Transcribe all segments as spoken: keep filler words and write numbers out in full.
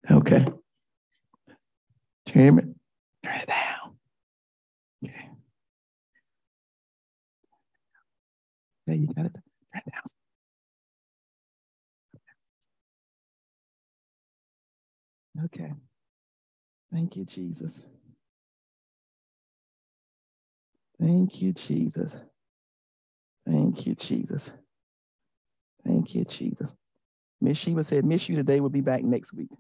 Okay. Turn it, turn it down. Okay. Yeah, you got it. Turn it down. Okay. Thank you, Jesus. Thank you, Jesus. Thank you, Jesus. Thank you, Jesus. Miss Sheba said, miss you today. We'll be back next week.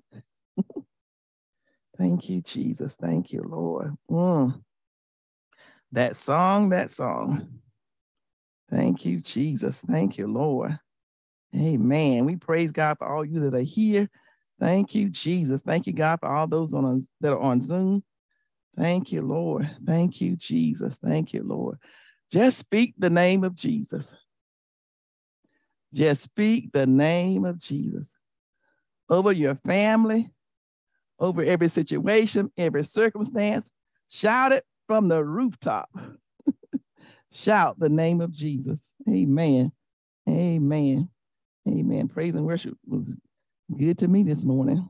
Thank you, Jesus. Thank you, Lord. Mm. That song, that song. Thank you, Jesus. Thank you, Lord. Amen. We praise God for all you that are here. Thank you, Jesus. Thank you, God, for all those on that are on Zoom. Thank you, Lord. Thank you, Jesus. Thank you, Lord. Just speak the name of Jesus. Just speak the name of Jesus over your family, over every situation, every circumstance. Shout it from the rooftop. Shout the name of Jesus. Amen. Amen. Amen. Praise and worship was good to me this morning.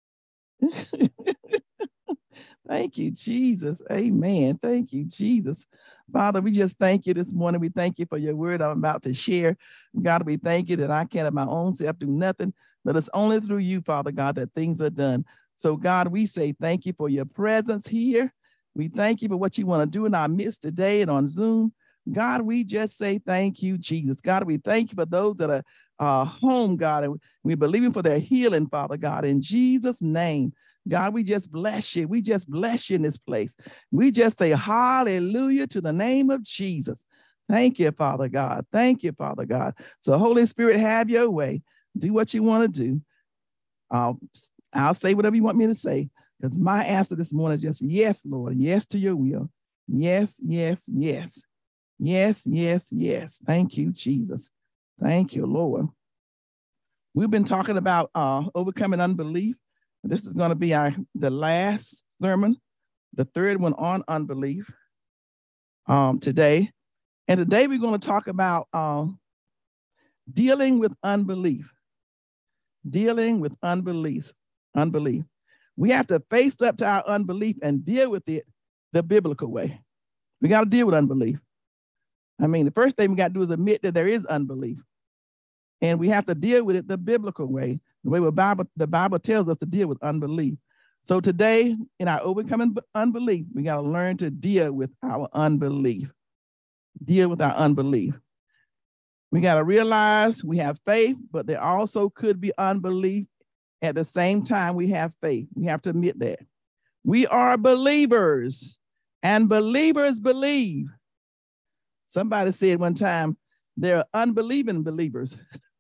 Thank you, Jesus. Amen. Thank you, Jesus. Father, we just thank you this morning. We thank you for your word I'm about to share. God, we thank you that I can't of my own self do nothing, but it's only through you, Father God, that things are done. So, God, we say thank you for your presence here. We thank you for what you want to do in our midst today and on Zoom. God, we just say thank you, Jesus. God, we thank you for those that are uh, home, God, and we believe for their healing, Father God, in Jesus' name. God, we just bless you. We just bless you in this place. We just say hallelujah to the name of Jesus. Thank you, Father God. Thank you, Father God. So Holy Spirit, have your way. Do what you want to do. I'll, I'll say whatever you want me to say, because my answer this morning is just yes, Lord. Yes to your will. Yes, yes, yes. Yes, yes, yes. Thank you, Jesus. Thank you, Lord. We've been talking about uh, overcoming unbelief. This is going to be our the last sermon, the third one on unbelief um, today. And today we're going to talk about uh, dealing with unbelief. Dealing with unbelief. Unbelief. We have to face up to our unbelief and deal with it the biblical way. We got to deal with unbelief. I mean, the first thing we got to do is admit that there is unbelief. And we have to deal with it the biblical way, the way the Bible, the Bible tells us to deal with unbelief. So today, in our overcoming unbelief, we got to learn to deal with our unbelief. Deal with our unbelief. We got to realize we have faith, but there also could be unbelief at the same time we have faith. We have to admit that. We are believers, and believers believe. Somebody said one time, there are unbelieving believers.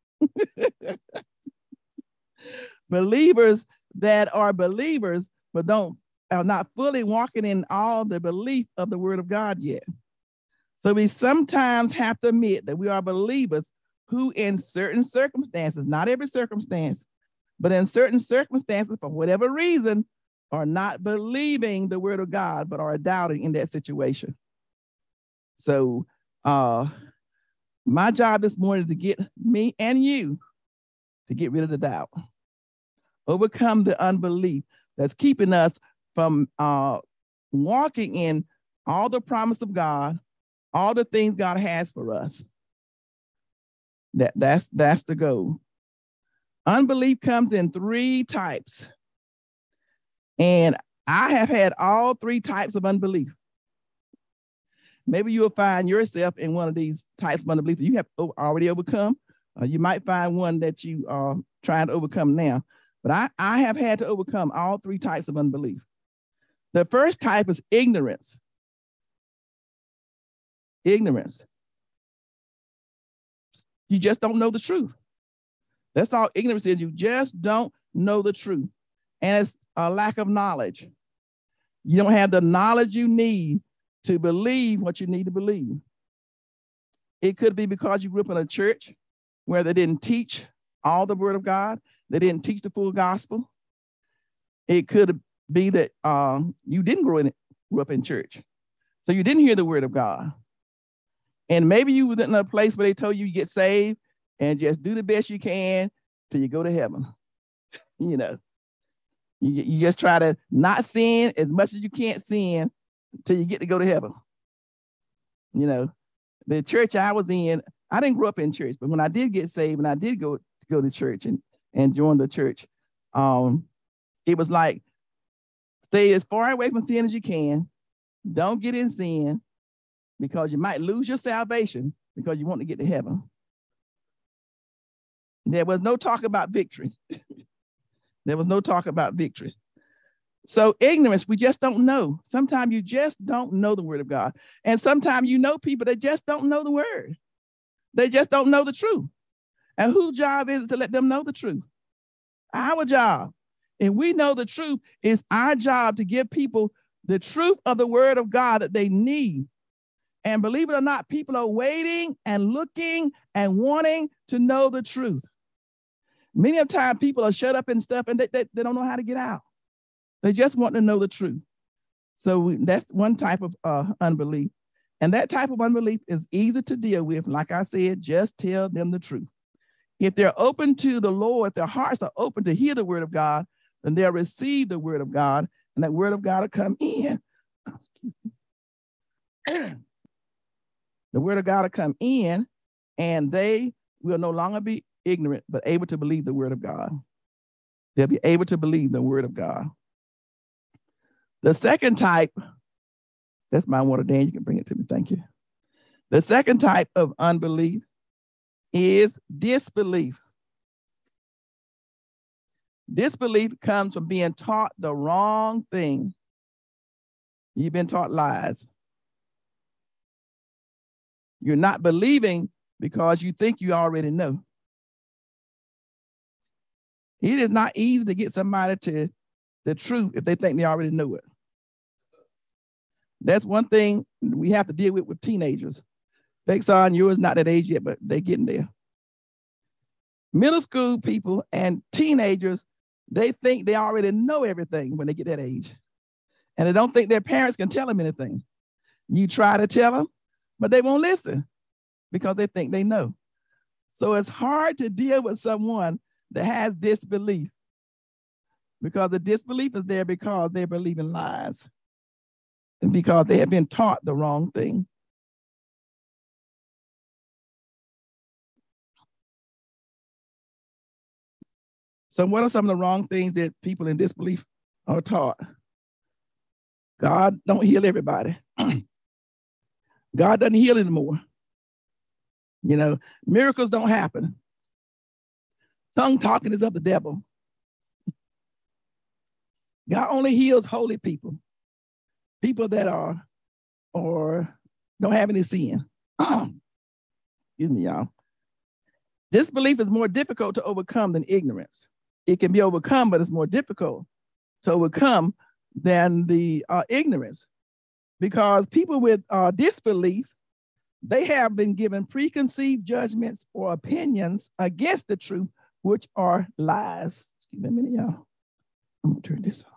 Believers that are believers, but don't are not fully walking in all the belief of the word of God yet. So we sometimes have to admit that we are believers who in certain circumstances, not every circumstance, but in certain circumstances, for whatever reason, are not believing the word of God, but are doubting in that situation. So uh, my job this morning is to get me and you to get rid of the doubt. Overcome the unbelief that's keeping us from uh, walking in all the promise of God, all the things God has for us. That, that's, that's the goal. Unbelief comes in three types. And I have had all three types of unbelief. Maybe you'll find yourself in one of these types of unbelief that you have already overcome. Uh, you might find one that you are trying to overcome now. But I, I have had to overcome all three types of unbelief. The first type is ignorance. Ignorance. You just don't know the truth. That's all ignorance is. You just don't know the truth. And it's a lack of knowledge. You don't have the knowledge you need to believe what you need to believe. It could be because you grew up in a church where they didn't teach all the word of God. They didn't teach the full gospel. It could be that um, you didn't grow, in, grow up in church. So you didn't hear the word of God. And maybe you were in a place where they told you you get saved and just do the best you can till you go to heaven. You know. You, you just try to not sin as much as you can't sin until you get to go to heaven. You know, the church I was in, I didn't grow up in church, but when I did get saved and I did go, go to church and, and join the church, um, it was like, stay as far away from sin as you can. Don't get in sin because you might lose your salvation because you want to get to heaven. There was no talk about victory. There was no talk about victory. So ignorance, we just don't know. Sometimes you just don't know the word of God. And sometimes you know people that just don't know the word. They just don't know the truth. And whose job is it to let them know the truth? Our job. And we know the truth, is our job to give people the truth of the word of God that they need. And believe it or not, people are waiting and looking and wanting to know the truth. Many of the time people are shut up and stuff and they, they, they don't know how to get out. They just want to know the truth. So we, that's one type of uh, unbelief. And that type of unbelief is easy to deal with. Like I said, just tell them the truth. If they're open to the Lord, their hearts are open to hear the word of God, then they'll receive the word of God, and that word of God will come in. The word of God will come in, and they will no longer be ignorant, but able to believe the word of God. They'll be able to believe the word of God. The second type, that's my water, Dan, you can bring it to me, thank you. The second type of unbelief is disbelief. Disbelief comes from being taught the wrong thing. You've been taught lies. You're not believing because you think you already know. It is not easy to get somebody to the truth if they think they already know it. That's one thing we have to deal with with teenagers. Vexon, yours not that age yet, but they're getting there. Middle school people and teenagers, they think they already know everything when they get that age. And they don't think their parents can tell them anything. You try to tell them, but they won't listen because they think they know. So it's hard to deal with someone that has disbelief, because the disbelief is there because they believe in lies and because they have been taught the wrong thing. So what are some of the wrong things that people in disbelief are taught? God don't heal everybody. God doesn't heal anymore. You know, miracles don't happen. Tongue talking is of the devil. God only heals holy people, people that are or don't have any sin. Excuse me, y'all. Disbelief is more difficult to overcome than ignorance. It can be overcome, but it's more difficult to overcome than the uh, ignorance, because people with uh, disbelief, they have been given preconceived judgments or opinions against the truth, which are lies. Excuse me a minute, y'all. I'm gonna turn this off.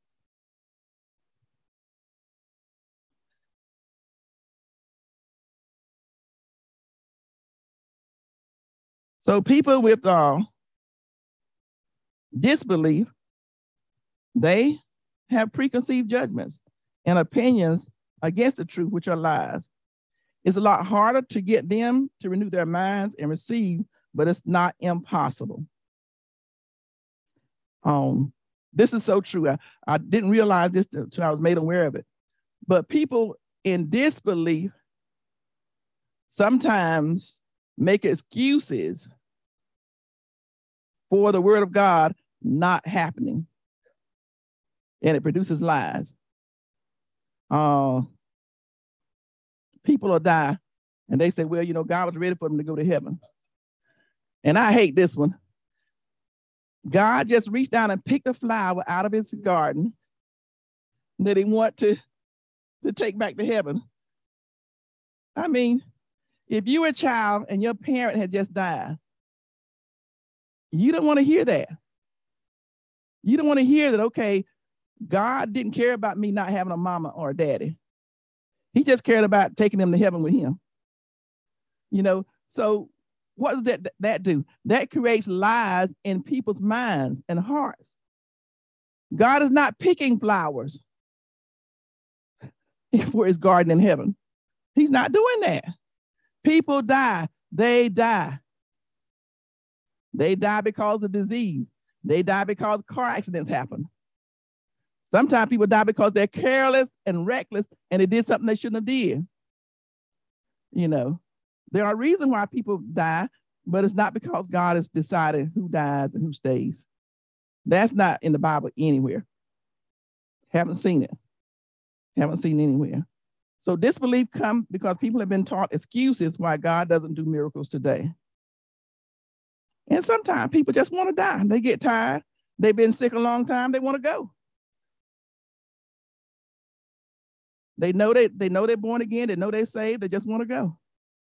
So people with uh, disbelief, they have preconceived judgments and opinions against the truth, which are lies. It's a lot harder to get them to renew their minds and receive, but it's not impossible. Um, this is so true. I, I didn't realize this until I was made aware of it. But people in disbelief sometimes make excuses for the word of God not happening. And it produces lies. Uh, people will die and they say, well, you know, God was ready for them to go to heaven. And I hate this one. God just reached down and picked a flower out of his garden that he want to, to take back to heaven. I mean, if you were a child and your parent had just died, you don't want to hear that. You don't want to hear that, okay, God didn't care about me not having a mama or a daddy. He just cared about taking them to heaven with him. You know, so what does that, that do? That creates lies in people's minds and hearts. God is not picking flowers for his garden in heaven. He's not doing that. People die. They die. They die because of disease. They die because car accidents happen. Sometimes people die because they're careless and reckless and they did something they shouldn't have did. You know, there are reasons why people die, but it's not because God has decided who dies and who stays. That's not in the Bible anywhere. Haven't seen it. Haven't seen it anywhere. So disbelief comes because people have been taught excuses why God doesn't do miracles today. And sometimes people just want to die. They get tired. They've been sick a long time. They want to go. They know they, they know they're born again. They know they're saved. They just want to go.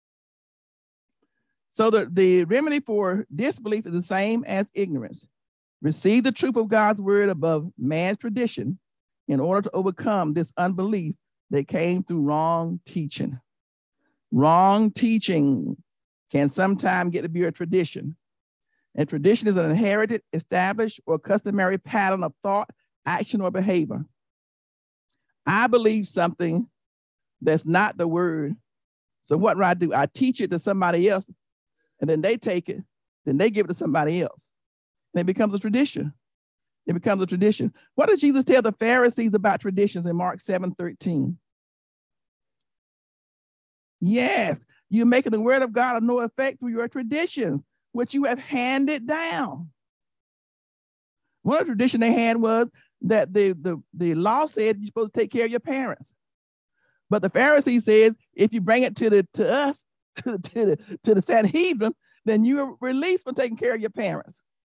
So the, the remedy for disbelief is the same as ignorance. Receive the truth of God's word above man's tradition in order to overcome this unbelief that came through wrong teaching. Wrong teaching can sometimes get to be a tradition. And tradition is an inherited, established, or customary pattern of thought, action, or behavior. I believe something that's not the word. So what do I do? I teach it to somebody else, and then they take it, then they give it to somebody else. And it becomes a tradition. It becomes a tradition. What did Jesus tell the Pharisees about traditions in Mark seven thirteen? Yes, you're making the word of God of no effect through your traditions, which you have handed down. One of the traditions they had was that the, the, the law said you're supposed to take care of your parents. But the Pharisee says, if you bring it to the to us, to, to, the, to the Sanhedrin, then you are released from taking care of your parents.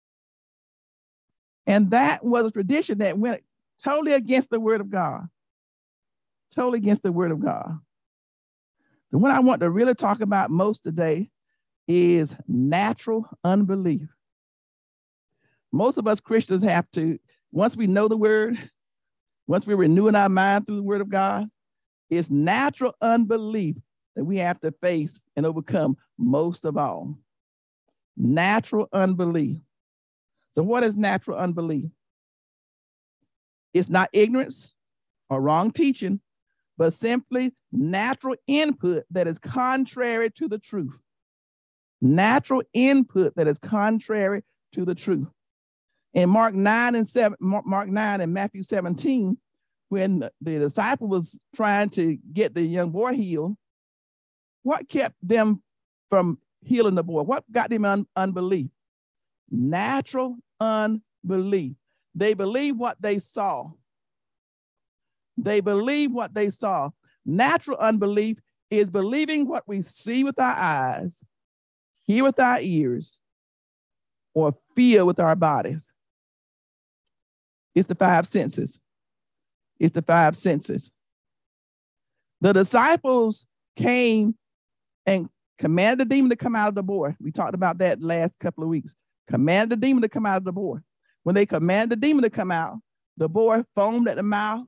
And that was a tradition that went totally against the word of God. Totally against the word of God. The one I want to really talk about most today is natural unbelief. Most of us Christians have to, once we know the word, once we're renewing our mind through the word of God, it's natural unbelief that we have to face and overcome most of all. Natural unbelief. So what is natural unbelief? It's not ignorance or wrong teaching, but simply natural input that is contrary to the truth. Natural input that is contrary to the truth. In Mark nine and seven, Mark nine and Matthew seventeen, when the, the disciple was trying to get the young boy healed, what kept them from healing the boy? What got them un- unbelief? Natural unbelief. They believed what they saw. They believe what they saw. Natural unbelief is believing what we see with our eyes, hear with our ears, or feel with our bodies. It's the five senses. It's the five senses. The disciples came and commanded the demon to come out of the boy. We talked about that last couple of weeks. Commanded the demon to come out of the boy. When they commanded the demon to come out, the boy foamed at the mouth,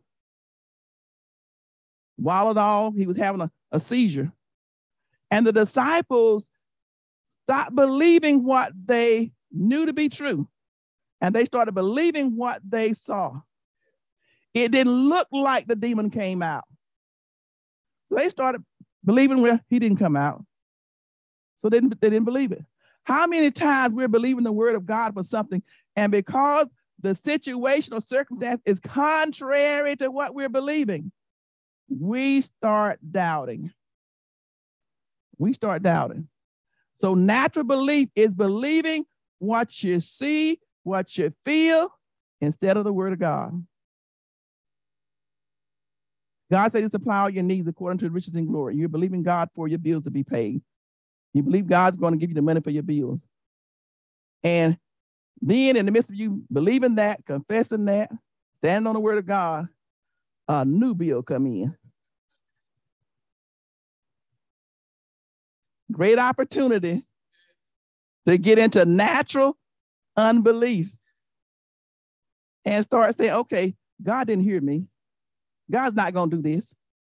wallowed off. He was having a, a seizure. And the disciples stopped believing what they knew to be true. And they started believing what they saw. It didn't look like the demon came out. So they started believing, well, he didn't come out. So they didn't, they didn't believe it. How many times we're believing the word of God for something, and because the situation or circumstance is contrary to what we're believing, we start doubting. We start doubting. So natural belief is believing what you see, what you feel, instead of the word of God. God said he supply all your needs according to the riches and glory. You're believing God for your bills to be paid. You believe God's going to give you the money for your bills. And then in the midst of you believing that, confessing that, standing on the word of God, a new bill come in. Great opportunity to get into natural unbelief and start saying, okay, God didn't hear me. God's not going to do this.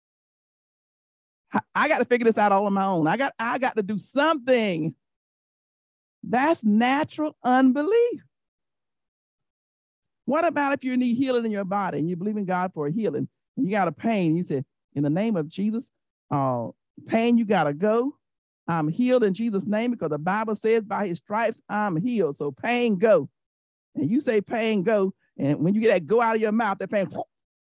I, I got to figure this out all on my own. I got, I got to do something. That's natural unbelief. What about if you need healing in your body and you believe in God for a healing and you got a pain? You say, in the name of Jesus, uh, pain, you got to go. I'm healed in Jesus' name because the Bible says by his stripes, I'm healed. So pain, go. And you say pain, go. And when you get that go out of your mouth, that pain.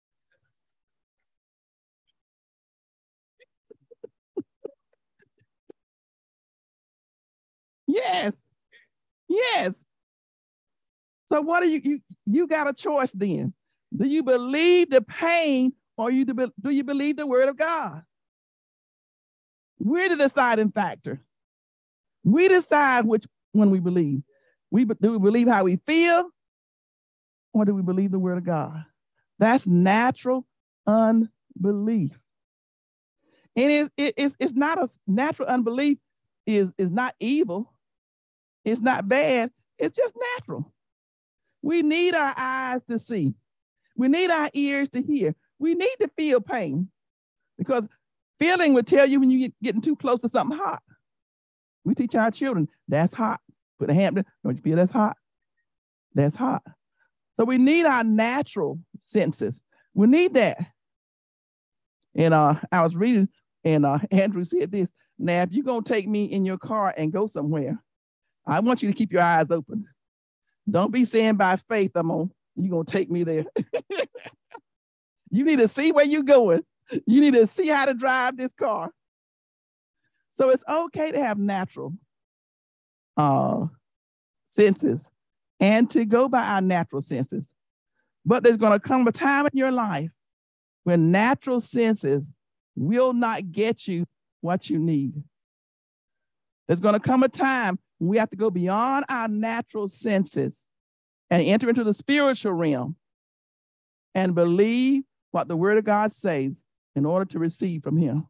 Yes. Yes. So what do you, you, you got a choice then. Do you believe the pain or you do, do you believe the word of God? We're the deciding factor. We decide which one we believe. We, do we believe how we feel or do we believe the word of God? That's natural unbelief. And it, it, it's, it's not a natural unbelief is, is not evil. It's not bad. It's just natural. We need our eyes to see. We need our ears to hear. We need to feel pain because feeling will tell you when you get getting too close to something hot. We teach our children, that's hot. Put a hand there. Don't you feel that's hot? That's hot. So we need our natural senses. We need that. And uh, I was reading, and uh, Andrew said this, now, if you're going to take me in your car and go somewhere, I want you to keep your eyes open. Don't be saying by faith, I'm on, you're going to take me there. You need to see where you're going. You need to see how to drive this car. So it's okay to have natural uh, senses and to go by our natural senses. But there's going to come a time in your life when natural senses will not get you what you need. There's going to come a time when we have to go beyond our natural senses and enter into the spiritual realm and believe what the word of God says in order to receive from him.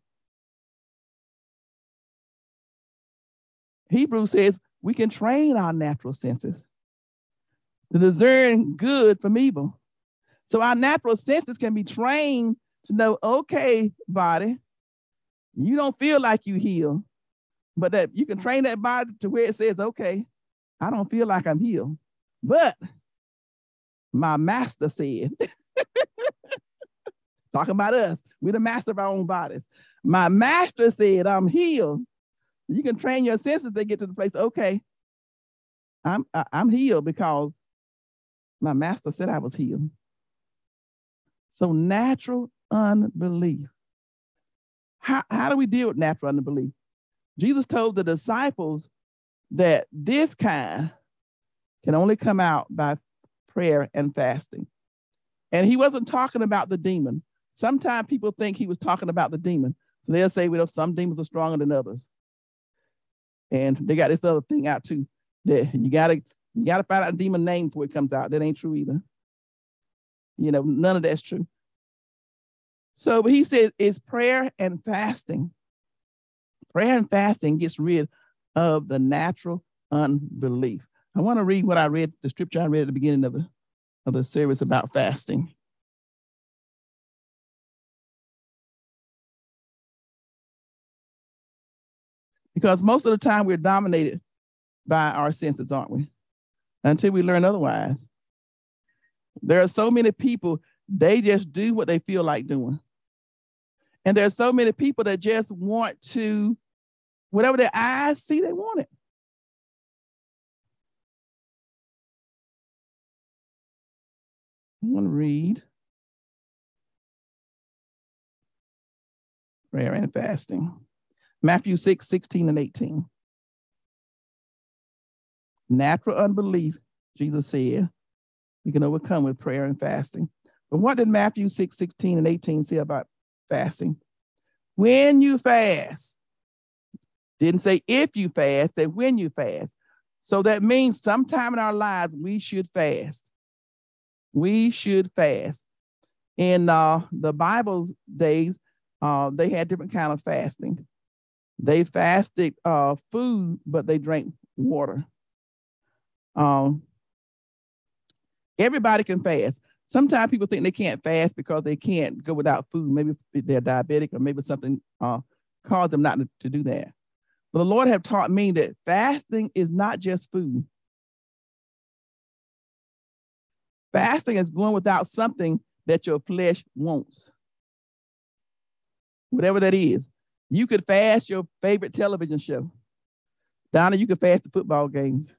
Hebrews says we can train our natural senses to discern good from evil. So our natural senses can be trained to know, okay, body, you don't feel like you heal, but that you can train that body to where it says, okay, I don't feel like I'm healed, but my master said, talking about us, we're the master of our own bodies. My master said, I'm healed. You can train your senses to get to the place, okay, I'm, I'm healed because my master said I was healed. So natural unbelief. How, how do we deal with natural unbelief? Jesus told the disciples that this kind can only come out by prayer and fasting. And he wasn't talking about the demon. Sometimes people think he was talking about the demon. So they'll say, well, some demons are stronger than others. And they got this other thing out too, that you gotta, you gotta find out a demon name before it comes out. That ain't true either. You know, none of that's true. So but he says it's prayer and fasting. Prayer and fasting gets rid of the natural unbelief. I want to read what I read, the scripture I read at the beginning of the, of the service about fasting. Because most of the time we're dominated by our senses, aren't we? Until we learn otherwise. There are so many people, they just do what they feel like doing. And there are so many people that just want to, whatever their eyes see, they want it. I want to read prayer and fasting. Matthew six, sixteen and eighteen. Natural unbelief, Jesus said, we can overcome with prayer and fasting. But what did Matthew six, sixteen and eighteen say about fasting? When you fast, didn't say if you fast, said when you fast. So that means sometime in our lives, we should fast. We should fast. In uh, the Bible days, uh, they had different kind of fasting. They fasted uh, food, but they drank water. Um, everybody can fast. Sometimes people think they can't fast because they can't go without food. Maybe they're diabetic or maybe something uh, caused them not to, to do that. But the Lord have taught me that fasting is not just food. Fasting is going without something that your flesh wants. Whatever that is. You could fast your favorite television show. Donna, you could fast the football games.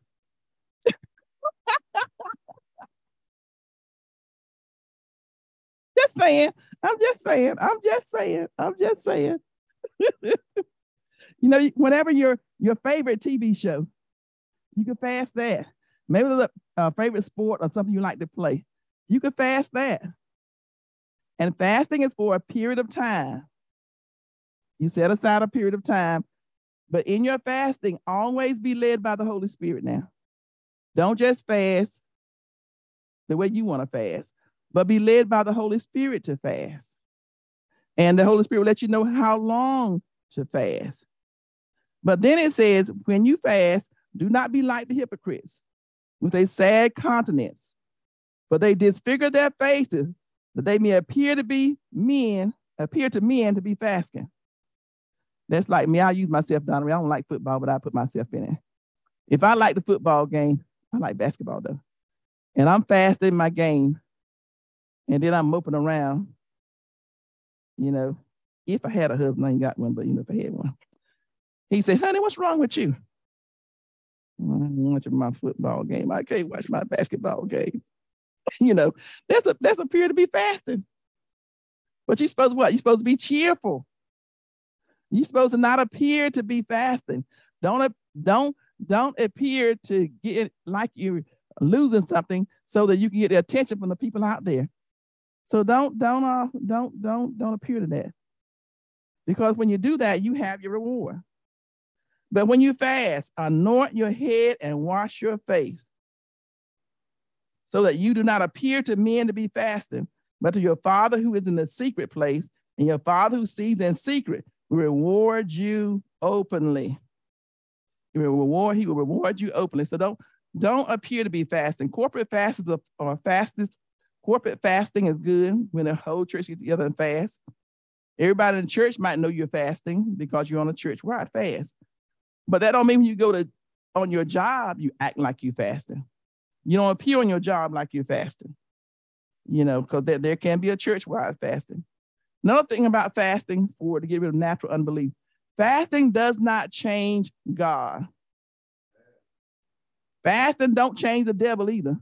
Just saying. I'm just saying. I'm just saying. I'm just saying. You know, whenever your your favorite T V show, you can fast that. Maybe there's a, a favorite sport or something you like to play. You can fast that. And fasting is for a period of time. You set aside a period of time, but in your fasting, always be led by the Holy Spirit now. Don't just fast the way you want to fast, but be led by the Holy Spirit to fast. And the Holy Spirit will let you know how long to fast. But then it says, when you fast, do not be like the hypocrites with a sad countenance, for they disfigure their faces, that they may appear to be men, appear to men to be fasting. That's like me. I'll use myself, Donna. I don't like football, but I put myself in it. If I like the football game, I like basketball though. And I'm fasting my game, and then I'm moping around, you know, if I had a husband, I ain't got one, but you know, if I had one. He said, honey, what's wrong with you? I'm watching my football game. I can't watch my basketball game. You know, that's a that's a period to be fasting. But you're supposed to what? You're supposed to be cheerful. You're supposed to not appear to be fasting. Don't, don't, don't appear to get like you're losing something so that you can get the attention from the people out there. So don't, don't, uh, don't, don't, don't appear to that. Because when you do that, you have your reward. But when you fast, anoint your head and wash your face, so that you do not appear to men to be fasting, but to your Father who is in the secret place, and your Father who sees in secret will reward you openly. He will reward, he will reward you openly. So don't, don't appear to be fasting. Corporate fasts are, are fastest. Corporate fasting is good when the whole church gets together and fast. Everybody in the church might know you're fasting because you're on a church-wide fast. But that don't mean when you go to on your job, you act like you're fasting. You don't appear on your job like you're fasting, you know, because there, there can be a church-wide fasting. Another thing about fasting, for to get rid of natural unbelief, fasting does not change God. Fasting don't change the devil either.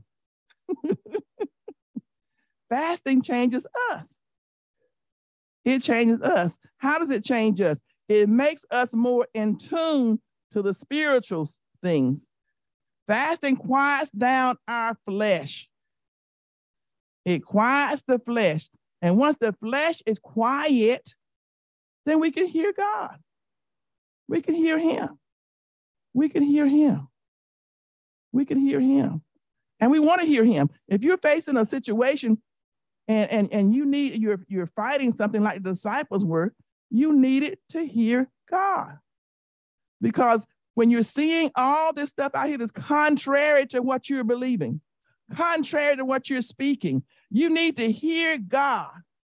Fasting changes us. It changes us. How does it change us? It makes us more in tune to the spiritual things. Fasting quiets down our flesh. It quiets the flesh. And once the flesh is quiet, then we can hear God. We can hear him. We can hear him. We can hear him. And we want to hear him. If you're facing a situation and, and, and you need, you're, you're fighting something like the disciples were, you needed to hear God. Because when you're seeing all this stuff out here that's contrary to what you're believing, contrary to what you're speaking, you need to hear God.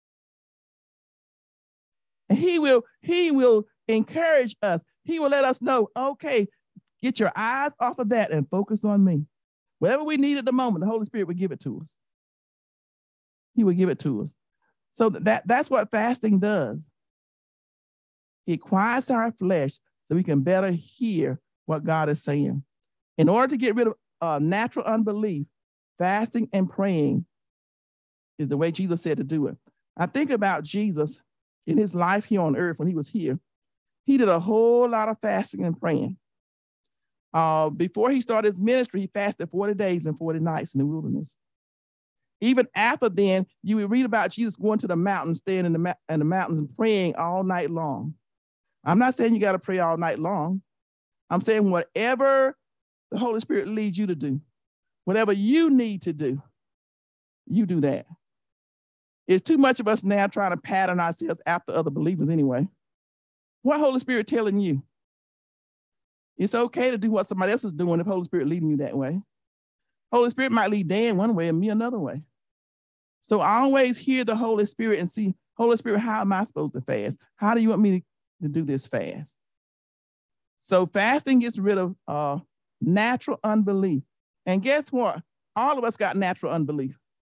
And he will, he will encourage us. He will let us know, okay, get your eyes off of that and focus on me. Whatever we need at the moment, the Holy Spirit will give it to us. He will give it to us. So that, that's what fasting does. It quiets our flesh so we can better hear what God is saying. In order to get rid of uh, natural unbelief, fasting and praying is the way Jesus said to do it. I think about Jesus in his life here on earth when he was here. He did a whole lot of fasting and praying. Uh, before he started his ministry, he fasted forty days and forty nights in the wilderness. Even after then, you would read about Jesus going to the mountains, staying in the, ma- in the mountains and praying all night long. I'm not saying you got to pray all night long. I'm saying whatever the Holy Spirit leads you to do, whatever you need to do, you do that. It's too much of us now trying to pattern ourselves after other believers anyway. What Holy Spirit telling you? It's okay to do what somebody else is doing if Holy Spirit leading you that way. Holy Spirit might lead Dan one way and me another way. So I always hear the Holy Spirit and see, Holy Spirit, how am I supposed to fast? How do you want me to, to do this fast? So fasting gets rid of uh, natural unbelief. And guess what? All of us got natural unbelief.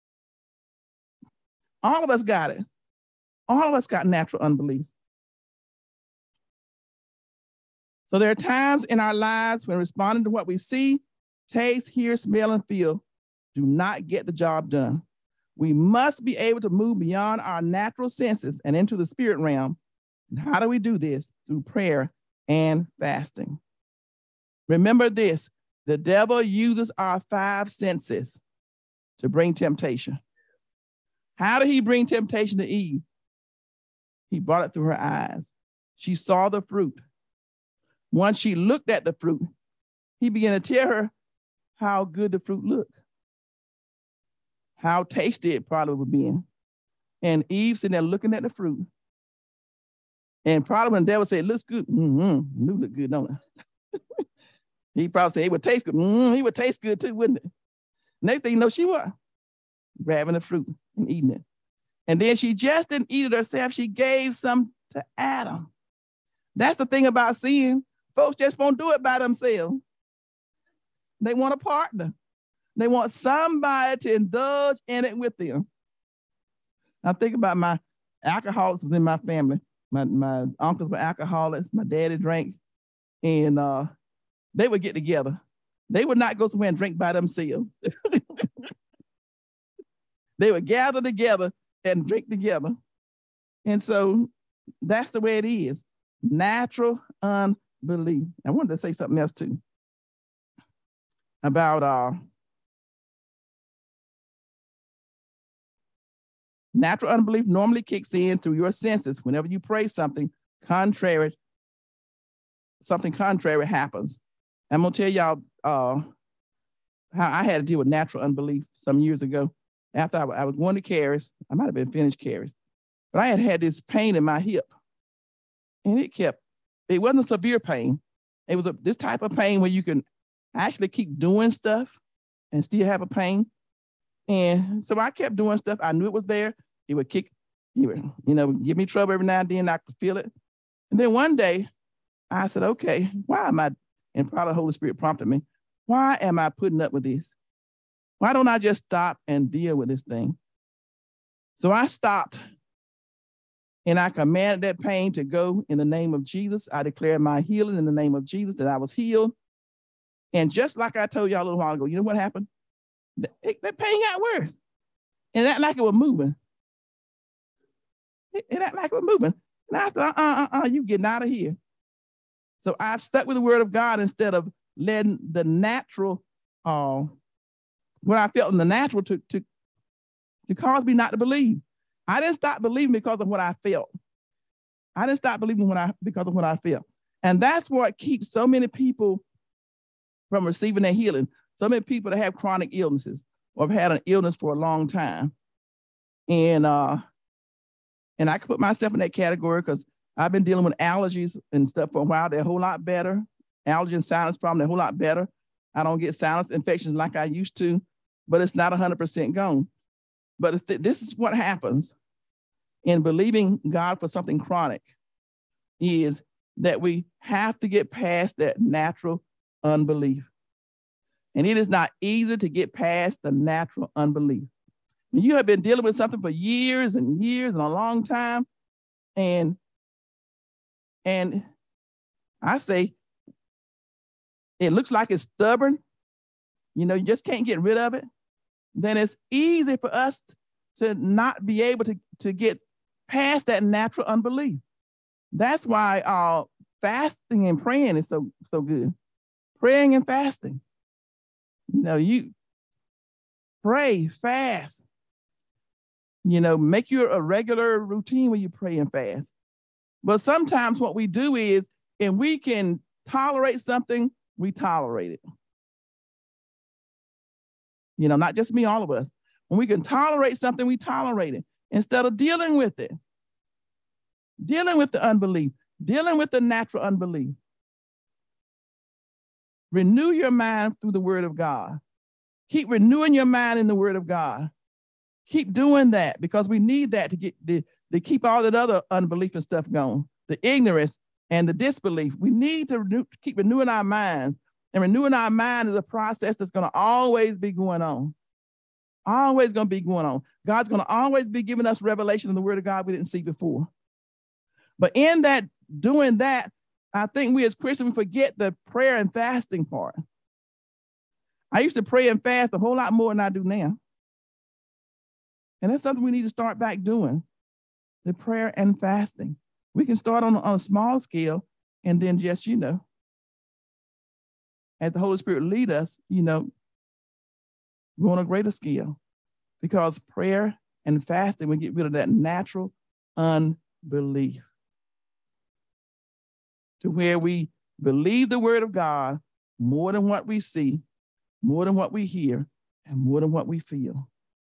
All of us got it. All of us got natural unbelief. So there are times in our lives when responding to what we see, taste, hear, smell, and feel do not get the job done. We must be able to move beyond our natural senses and into the spirit realm. And how do we do this? Through prayer and fasting. Remember this, the devil uses our five senses to bring temptation. How did he bring temptation to Eve? He brought it through her eyes. She saw the fruit. Once she looked at the fruit, he began to tell her how good the fruit looked, how tasty it probably would be. And Eve sitting there looking at the fruit. And probably when the devil said, it looks good, mm-hmm, it look good, don't it? He probably said it would taste good. Mm, he would taste good too, wouldn't it? Next thing you know, she was grabbing the fruit and eating it. And then she just didn't eat it herself. She gave some to Adam. That's the thing about sin. Folks just won't do it by themselves. They want a partner. They want somebody to indulge in it with them. I think about my alcoholics within my family. My, my uncles were alcoholics. My daddy drank. And uh, they would get together. They would not go somewhere and drink by themselves. They would gather together and drink together. And so that's the way it is. Natural unbelief. I wanted to say something else too about uh, natural unbelief normally kicks in through your senses. Whenever you pray something contrary, something contrary happens. I'm gonna tell y'all uh, how I had to deal with natural unbelief some years ago. After I, I was going to Caris, I might have been finished Caris, but I had had this pain in my hip, and it kept. It wasn't a severe pain. It was a, this type of pain where you can actually keep doing stuff and still have a pain. And so I kept doing stuff. I knew it was there. It would kick, he would, you know, give me trouble every now and then. I could feel it. And then one day I said, okay, why am I, and probably the Holy Spirit prompted me, why am I putting up with this? Why don't I just stop and deal with this thing? So I stopped and I commanded that pain to go in the name of Jesus. I declared my healing in the name of Jesus, that I was healed. And just like I told y'all a little while ago, you know what happened? That, that pain got worse. And that like it was moving. It, it like it was moving. And I said, uh, uh, uh, you getting out of here. So I stuck with the word of God instead of letting the natural, uh, what I felt in the natural to, to, to cause me not to believe. I didn't stop believing because of what I felt. I didn't stop believing when I, because of what I felt. And that's what keeps so many people from receiving their healing. So many people that have chronic illnesses or have had an illness for a long time. And, uh, and I can put myself in that category because I've been dealing with allergies and stuff for a while. They're a whole lot better. Allergy and sinus problem, they're a whole lot better. I don't get sinus infections like I used to, but it's not one hundred percent gone. But th- this is what happens in believing God for something chronic, is that we have to get past that natural unbelief. And it is not easy to get past the natural unbelief. When you have been dealing with something for years and years and a long time, and, and I say, it looks like it's stubborn, you know, you just can't get rid of it, then it's easy for us to not be able to, to get past that natural unbelief. That's why uh, fasting and praying is so, so good. Praying and fasting. You know, you pray, fast. You know, make your a regular routine when you pray and fast. But sometimes what we do is, and we can tolerate something, we tolerate it. You know, not just me, all of us. When we can tolerate something, we tolerate it instead of dealing with it. Dealing with the unbelief, dealing with the natural unbelief. Renew your mind through the word of God. Keep renewing your mind in the word of God. Keep doing that because we need that to get the, to keep all that other unbelief and stuff going. The ignorance and the disbelief. We need to renew, keep renewing our minds. And renewing our mind is a process that's going to always be going on. Always going to be going on. God's going to always be giving us revelation in the word of God we didn't see before. But in that, doing that, I think we as Christians, we forget the prayer and fasting part. I used to pray and fast a whole lot more than I do now. And that's something we need to start back doing, the prayer and fasting. We can start on, on a small scale and then just, you know, as the Holy Spirit lead us, you know, go on a greater scale, because prayer and fasting will get rid of that natural unbelief to where we believe the word of God more than what we see, more than what we hear, and more than what we feel.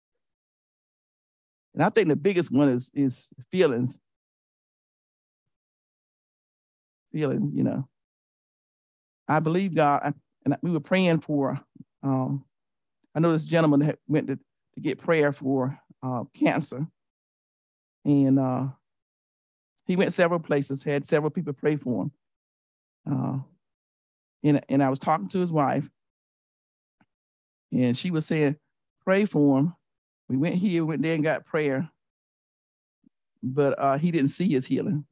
And I think the biggest one is, is feelings. Feelings, you know. I believe God, and we were praying for, um, I know this gentleman that went to, to get prayer for uh, cancer. And uh, he went several places, had several people pray for him. Uh, and, and I was talking to his wife, and she was saying, pray for him. We went here, went there and got prayer, but uh, he didn't see his healing.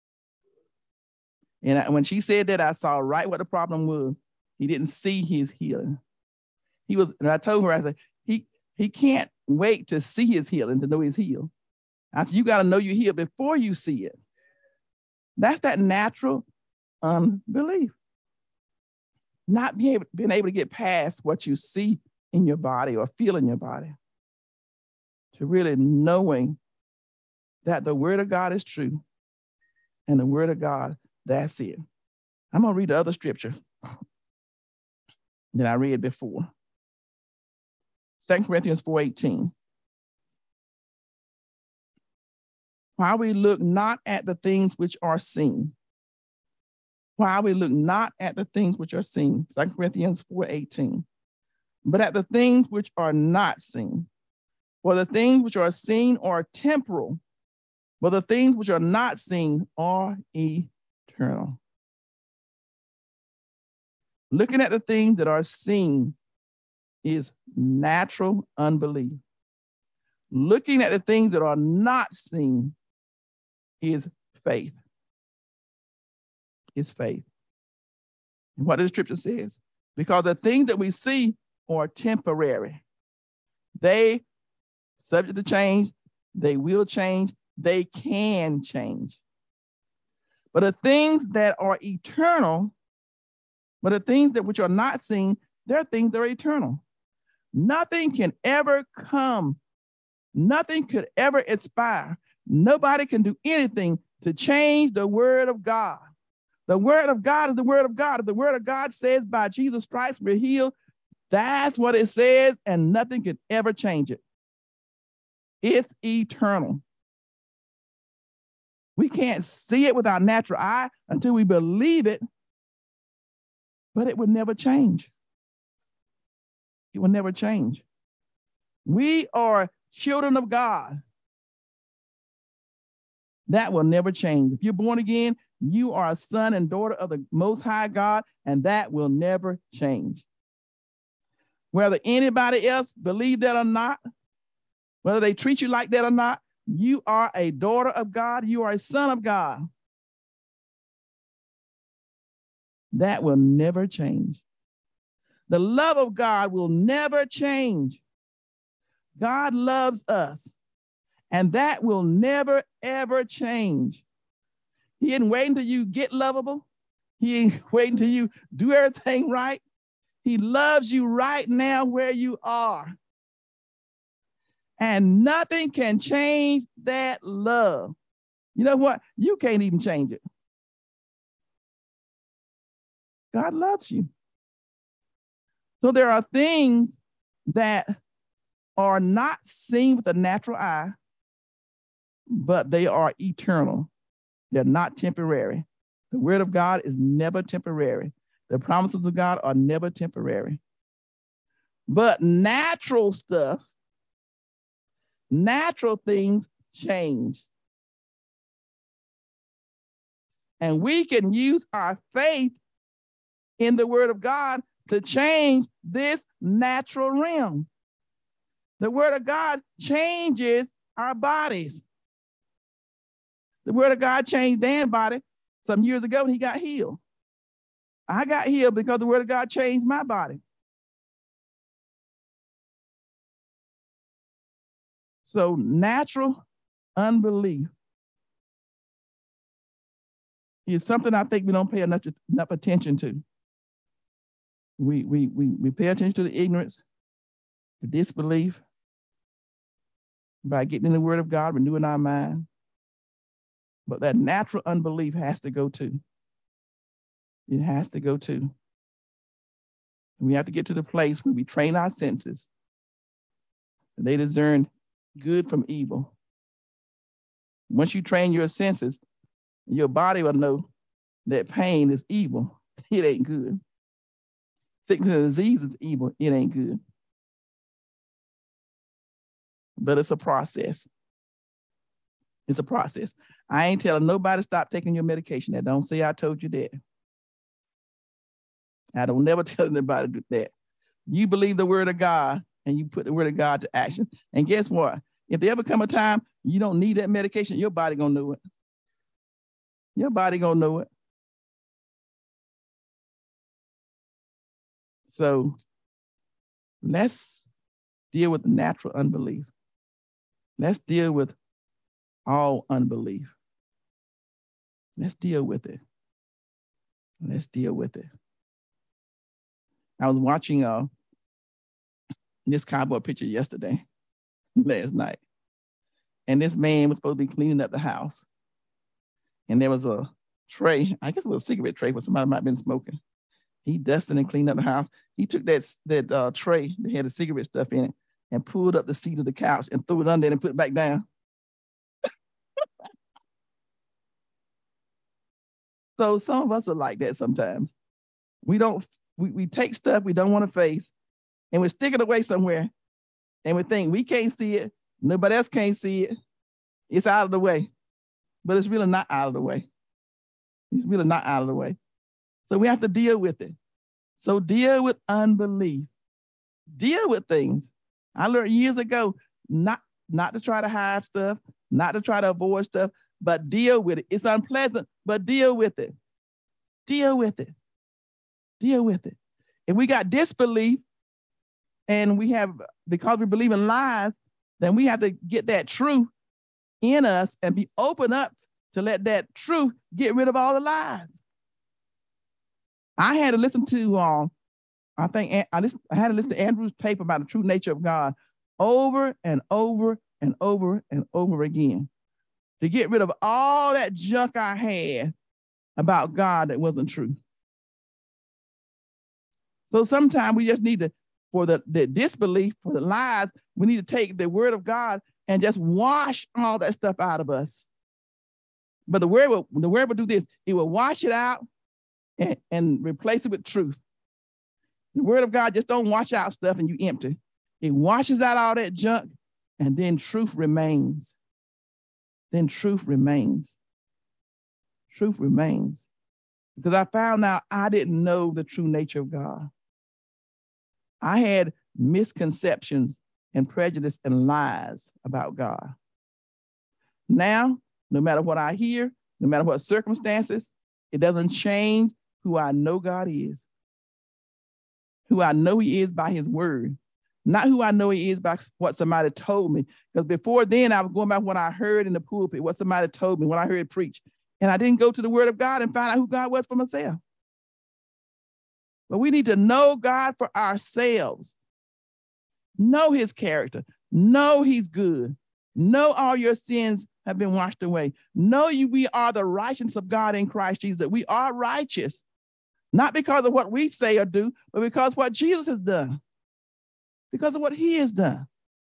And I, when she said that, I saw right what the problem was. He didn't see his healing. He was, and I told her, I said, he, he can't wait to see his healing to know he's healed. I said, you got to know you're healed before you see it. That's that natural unbelief. Not being able, being able to get past what you see in your body or feel in your body, to really knowing that the word of God is true, and the word of God, that's it. I'm going to read the other scripture that I read before. Second Corinthians four eighteen. While we look not at the things which are seen. While we look not at the things which are seen. Second Corinthians four eighteen. But at the things which are not seen. For the things which are seen are temporal, but the things which are not seen are eternal. Looking at the things that are seen is natural unbelief. Looking at the things that are not seen is faith. Is faith. And what the scripture says, because the things that we see are temporary. They subject to change, they will change, they can change. But the things that are eternal, but the things that which are not seen, they're things that are eternal. Nothing can ever come. Nothing could ever expire. Nobody can do anything to change the word of God. The word of God is the word of God. If the word of God says by Jesus Christ we're healed, that's what it says, and nothing can ever change it. It's eternal. We can't see it with our natural eye until we believe it, but it will never change. It will never change. We are children of God. That will never change. If you're born again, you are a son and daughter of the Most High God, and that will never change. Whether anybody else believe that or not, whether they treat you like that or not, you are a daughter of God. You are a son of God. That will never change. The love of God will never change. God loves us, and that will never, ever change. He ain't waiting till you get lovable. He ain't waiting till you do everything right. He loves you right now where you are. And nothing can change that love. You know what? You can't even change it. God loves you. So there are things that are not seen with the natural eye, but they are eternal. They're not temporary. The word of God is never temporary. The promises of God are never temporary. But natural stuff, natural things change. And we can use our faith in the word of God to change this natural realm. The word of God changes our bodies. The word of God changed Dan's body some years ago when he got healed. I got healed because the word of God changed my body. So natural unbelief is something I think we don't pay enough, enough attention to. We, we, we, we pay attention to the ignorance, the disbelief, by getting in the word of God, renewing our mind. But that natural unbelief has to go too. It has to go too. We have to get to the place where we train our senses. They discern good from evil. Once you train your senses, your body will know that pain is evil. It ain't good. Sickness and disease is evil. It ain't good. But it's a process. It's a process. I ain't telling nobody to stop taking your medication. That don't say I told you that. I don't never tell anybody to do that. You believe the word of God and you put the word of God to action. And guess what? If there ever come a time you don't need that medication, your body gonna know it. Your body gonna know it. So let's deal with the natural unbelief. Let's deal with all unbelief. Let's deal with it. Let's deal with it. I was watching uh, this cowboy picture yesterday, last night. And this man was supposed to be cleaning up the house. And there was a tray, I guess it was a cigarette tray, but somebody might have been smoking. He dusted and cleaned up the house. He took that, that uh, tray that had the cigarette stuff in it and pulled up the seat of the couch and threw it under it and put it back down. So some of us are like that sometimes. We don't, we, we take stuff we don't want to face and we stick it away somewhere and we think we can't see it, nobody else can't see it. It's out of the way, but it's really not out of the way. It's really not out of the way. So we have to deal with it. So deal with unbelief. Deal with things. I learned years ago not, not to try to hide stuff, not to try to avoid stuff, but deal with it. It's unpleasant, but deal with it. Deal with it. Deal with it. If we got disbelief and we have, because we believe in lies, then we have to get that truth in us and be open up to let that truth get rid of all the lies. I had to listen to, um, I think I, listened, I had to listen to Andrew's paper about the true nature of God over and over and over and over again to get rid of all that junk I had about God that wasn't true. So sometimes we just need to, for the, the disbelief, for the lies, we need to take the word of God and just wash all that stuff out of us. But the word will, the word will do this. It will wash it out and, and replace it with truth. The word of God just don't wash out stuff and you empty. It washes out all that junk and then truth remains. Then truth remains. Truth remains. Because I found out I didn't know the true nature of God. I had misconceptions and prejudice and lies about God. Now, no matter what I hear, no matter what circumstances, it doesn't change who I know God is. Who I know he is by his word. Not who I know he is by what somebody told me. Because before then, I was going by what I heard in the pulpit, what somebody told me, what I heard preach. And I didn't go to the word of God and find out who God was for myself. But we need to know God for ourselves. Know his character. Know he's good. Know all your sins have been washed away. Know you we are the righteousness of God in Christ Jesus. That we are righteous. Not because of what we say or do, but because of what Jesus has done. Because of what he has done.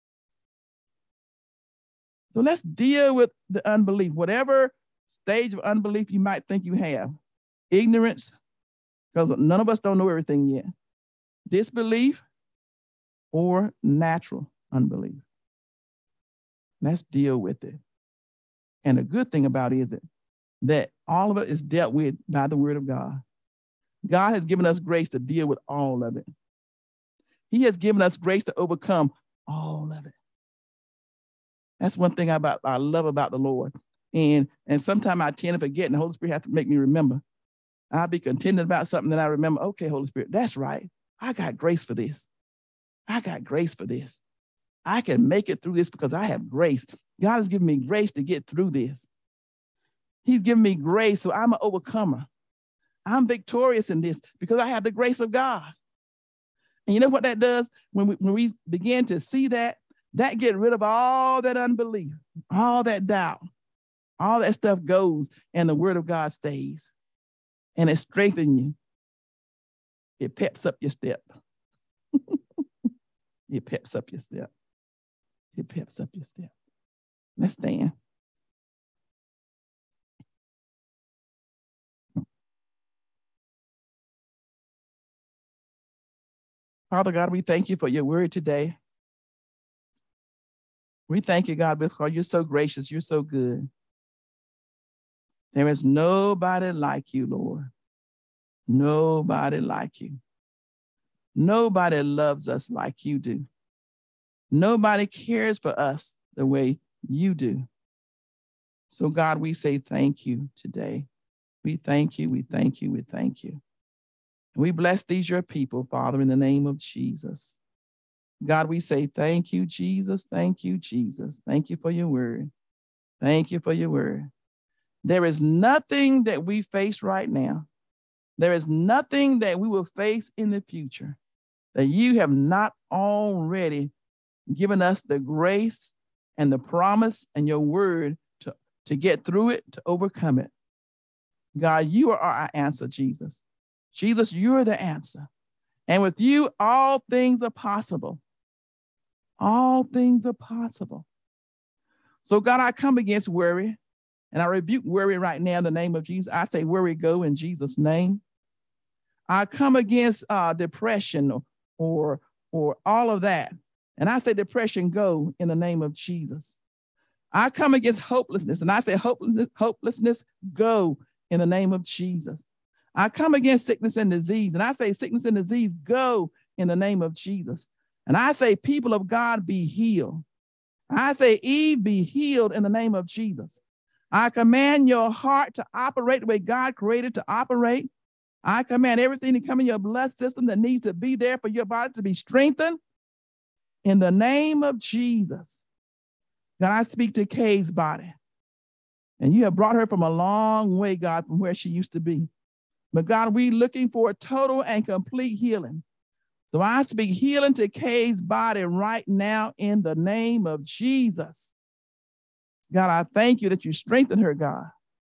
So let's deal with the unbelief. Whatever stage of unbelief you might think you have. Ignorance, because none of us don't know everything yet. Disbelief or natural unbelief. Let's deal with it. And the good thing about it is that, that all of it is dealt with by the word of God. God has given us grace to deal with all of it. He has given us grace to overcome All of it. That's one thing about I love about the Lord. And, and sometimes I tend to forget, and the Holy Spirit has to make me remember. I'll be contented about something that I remember. Okay, Holy Spirit, that's right. I got grace for this. I got grace for this. I can make it through this because I have grace. God has given me grace to get through this. He's given me grace, so I'm an overcomer. I'm victorious in this because I have the grace of God. And you know what that does? When we, when we begin to see that, that gets rid of all that unbelief, all that doubt, all that stuff goes, and the word of God stays. And it strengthens you. It peps up your step. It peps up your step. It peps up your step. Let's stand. Father God, we thank you for your word today. We thank you, God, because you're so gracious. You're so good. There is nobody like you, Lord. Nobody like you. Nobody loves us like you do. Nobody cares for us the way you do. So, God, we say thank you today. We thank you, we thank you, we thank you. And we bless these, your people, Father, in the name of Jesus. God, we say thank you, Jesus. Thank you, Jesus. Thank you for your word. Thank you for your word. There is nothing that we face right now. There is nothing that we will face in the future that you have not already given us the grace and the promise and your word to, to get through it, to overcome it. God, you are our answer, Jesus. Jesus, you're the answer. And with you, all things are possible. All things are possible. So, God, I come against worry, and I rebuke worry right now in the name of Jesus. I say, worry, go in Jesus' name. I come against uh, depression or, or, or all of that. And I say, depression, go in the name of Jesus. I come against hopelessness, and I say, hopelessness, hopelessness, go in the name of Jesus. I come against sickness and disease, and I say, sickness and disease, go in the name of Jesus. And I say, people of God, be healed. I say, Eve, be healed in the name of Jesus. I command your heart to operate the way God created to operate. I command everything to come in your blood system that needs to be there for your body to be strengthened in the name of Jesus. God, I speak to Kay's body. And you have brought her from a long way, God, from where she used to be. But God, we're looking for a total and complete healing. So I speak healing to Kay's body right now in the name of Jesus. God, I thank you that you strengthen her, God.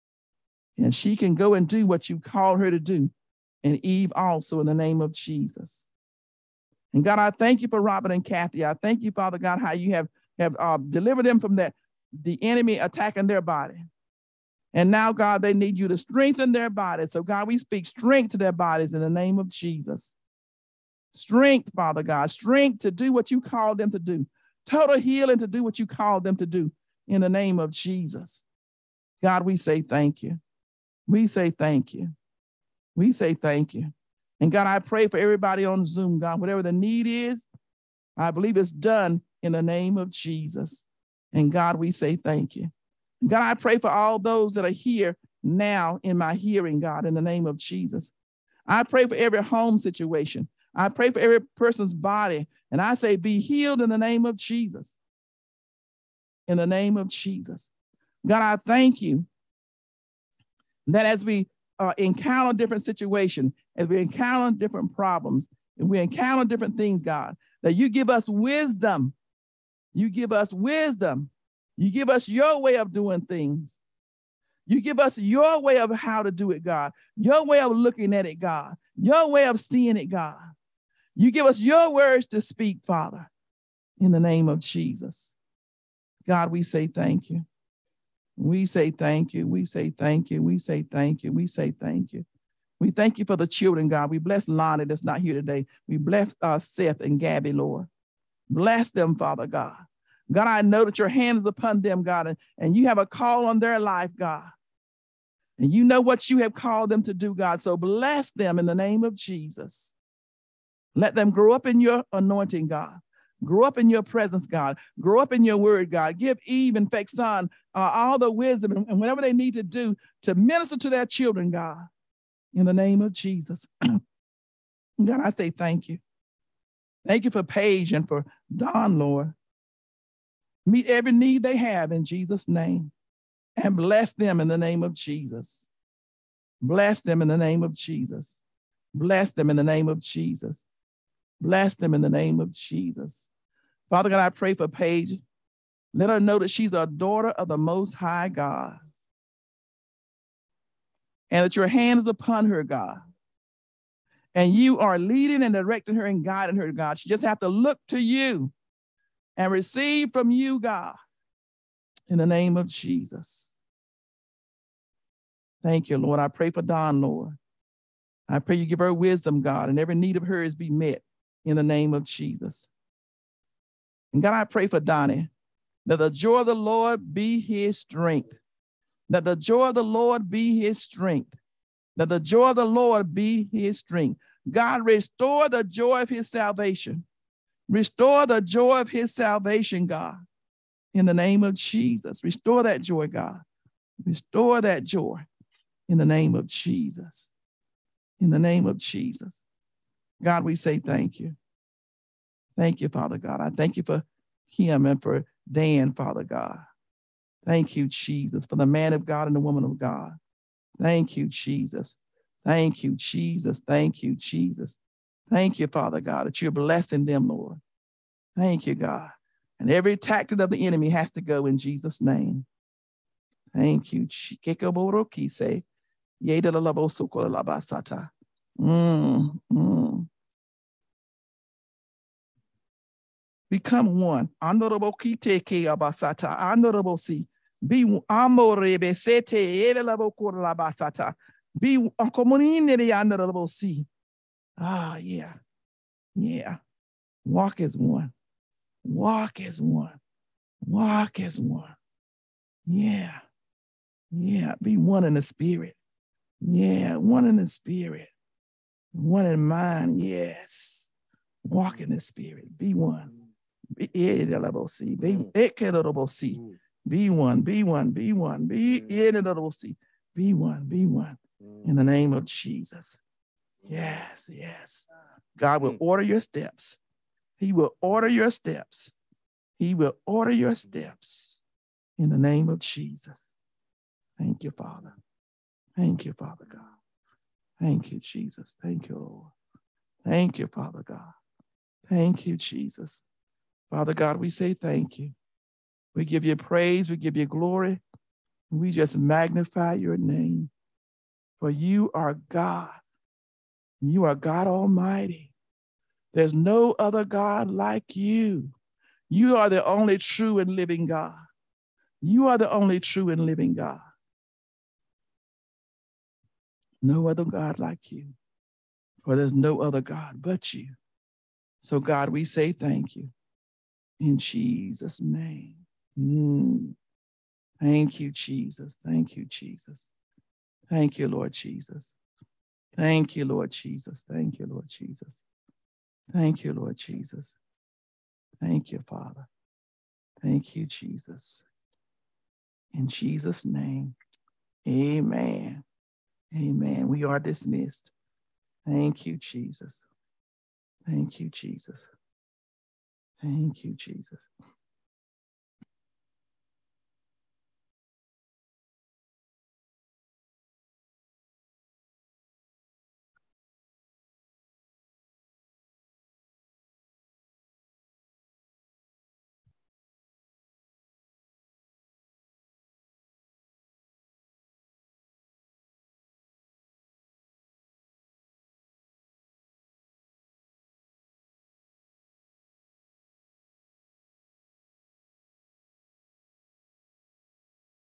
And she can go and do what you called her to do. And Eve also in the name of Jesus. And God, I thank you for Robert and Kathy. I thank you, Father God, how you have, have uh, delivered them from that, the enemy attacking their body. And now, God, they need you to strengthen their bodies. So, God, we speak strength to their bodies in the name of Jesus. Strength, Father God, strength to do what you called them to do. Total healing to do what you called them to do in the name of Jesus. God, we say thank you. We say thank you. We say thank you. And God, I pray for everybody on Zoom, God, whatever the need is, I believe it's done in the name of Jesus. And God, we say thank you. God, I pray for all those that are here now in my hearing, God, in the name of Jesus. I pray for every home situation. I pray for every person's body. And I say, be healed in the name of Jesus. In the name of Jesus. God, I thank you that as we uh, encounter different situations, as we encounter different problems, and we encounter different things, God, that you give us wisdom. You give us wisdom. You give us your way of doing things. You give us your way of how to do it, God. Your way of looking at it, God. Your way of seeing it, God. You give us your words to speak, Father, in the name of Jesus. God, we say thank you. We say thank you. We say thank you. We say thank you. We say thank you. We thank you for the children, God. We bless Lonnie that's not here today. We bless uh, Seth and Gabby, Lord. Bless them, Father God. God, I know that your hand is upon them, God, and, and you have a call on their life, God. And you know what you have called them to do, God. So bless them in the name of Jesus. Let them grow up in your anointing, God. Grow up in your presence, God. Grow up in your word, God. Give Eve and Faxon uh, all the wisdom and, and whatever they need to do to minister to their children, God. In the name of Jesus. God, I say thank you. Thank you for Paige and for Don, Lord. Meet every need they have in Jesus' name. And bless them in the name of Jesus. Bless them in the name of Jesus. Bless them in the name of Jesus. Bless them in the name of Jesus. Father God, I pray for Paige. Let her know that she's a daughter of the Most High God. And that your hand is upon her, God. And you are leading and directing her and guiding her, God. She just have to look to you and receive from you, God. In the name of Jesus. Thank you, Lord. I pray for Dawn, Lord. I pray you give her wisdom, God, and every need of hers be met in the name of Jesus. And God, I pray for Donnie, that the joy of the Lord be his strength. That the joy of the Lord be his strength. That the joy of the Lord be his strength. God, restore the joy of his salvation. Restore the joy of his salvation, God. In the name of Jesus. Restore that joy, God. Restore that joy. In the name of Jesus. In the name of Jesus. God, we say thank you. Thank you, Father God. I thank you for him and for Dan, Father God. Thank you, Jesus, for the man of God and the woman of God. Thank you, Jesus. Thank you, Jesus. Thank you, Jesus. Thank you, Father God, that you're blessing them, Lord. Thank you, God. And every tactic of the enemy has to go in Jesus' name. Thank you. Mm, mm. Become one. Honorable Kiteke Abasata. Honorable see. Be amorebe sete elabo kurabasata. Be a community honorable see. Ah, yeah. Yeah. Walk as one. Walk as one. Walk as one. Yeah. Yeah. Be one in the spirit. Yeah. One in the spirit. One in mind. Yes. Walk in the spirit. Be one. Be be be one, be one, be one, be be one, be one. In the name of Jesus. Yes, yes. God will order your steps. He will order your steps. He will order your steps in the name of Jesus. Thank you, Father. Thank you, Father God. Thank you, Jesus. Thank you, Lord. Thank you, Father God. Thank you, Jesus. Father God, we say thank you. We give you praise. We give you glory. We just magnify your name. For you are God. You are God Almighty. There's no other God like you. You are the only true and living God. You are the only true and living God. No other God like you. For there's no other God but you. So God, we say thank you. In Jesus' name. Mm. Thank you, Jesus. Thank you, Jesus. Thank you, Lord Jesus. Thank you, Lord Jesus. Thank you, Lord Jesus. Thank you, Lord Jesus. Thank you, Father. Thank you, Jesus. In Jesus' name, amen. Amen. We are dismissed. Thank you, Jesus. Thank you, Jesus. Thank you, Jesus.